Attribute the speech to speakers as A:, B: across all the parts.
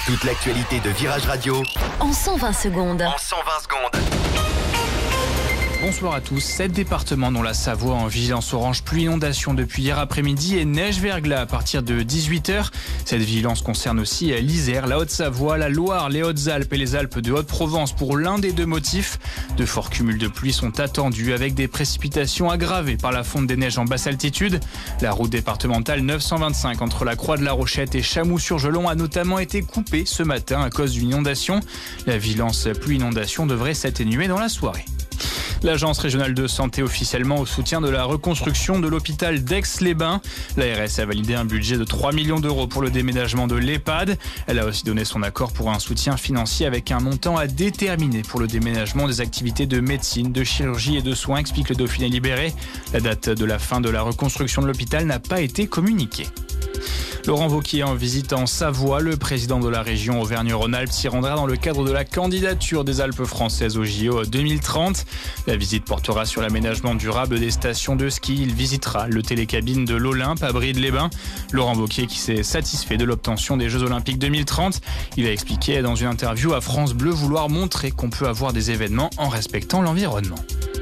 A: Toute l'actualité de Virage Radio
B: en 120 secondes.
C: Bonsoir à tous. 7 départements dont la Savoie en vigilance orange pluie inondation depuis hier après-midi et neige verglas à partir de 18h. Cette vigilance concerne aussi l'Isère, la Haute-Savoie, la Loire, les Hautes-Alpes et les Alpes de Haute-Provence pour l'un des deux motifs. De forts cumuls de pluie sont attendus avec des précipitations aggravées par la fonte des neiges en basse altitude. La route départementale 925 entre la Croix de la Rochette et Chamoux-sur-Gelon a notamment été coupée ce matin à cause d'une inondation. La vigilance pluie-inondation devrait s'atténuer dans la soirée. L'Agence régionale de santé officiellement au soutien de la reconstruction de l'hôpital d'Aix-les-Bains. L'ARS a validé un budget de 3 millions d'euros pour le déménagement de l'EHPAD. Elle a aussi donné son accord pour un soutien financier avec un montant à déterminer pour le déménagement des activités de médecine, de chirurgie et de soins, explique le Dauphiné Libéré. La date de la fin de la reconstruction de l'hôpital n'a pas été communiquée. Laurent Wauquiez en visite en Savoie. Le président de la région Auvergne-Rhône-Alpes s'y rendra dans le cadre de la candidature des Alpes françaises au JO 2030. La visite portera sur l'aménagement durable des stations de ski. Il visitera le télécabine de l'Olympe à Brive-les-Bains. Laurent Wauquiez qui s'est satisfait de l'obtention des Jeux Olympiques 2030. Il a expliqué dans une interview à France Bleu vouloir montrer qu'on peut avoir des événements en respectant l'environnement.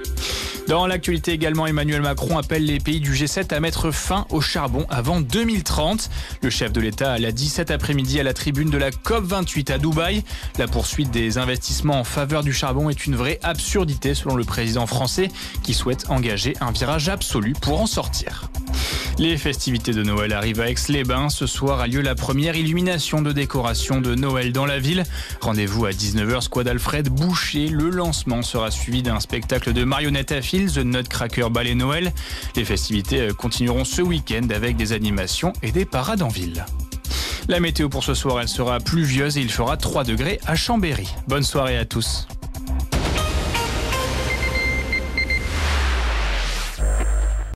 C: Dans l'actualité également, Emmanuel Macron appelle les pays du G7 à mettre fin au charbon avant 2030. Le chef de l'État l'a dit cet après-midi à la tribune de la COP28 à Dubaï. La poursuite des investissements en faveur du charbon est une vraie absurdité selon le président français qui souhaite engager un virage absolu pour en sortir. Les festivités de Noël arrivent à Aix-les-Bains. Ce soir a lieu la première illumination de décoration de Noël dans la ville. Rendez-vous à 19h, Squad Alfred Boucher. Le lancement sera suivi d'un spectacle de marionnettes à fil, The Nutcracker Ballet Noël. Les festivités continueront ce week-end avec des animations et des parades en ville. La météo pour ce soir, elle sera pluvieuse et il fera 3 degrés à Chambéry. Bonne soirée à tous.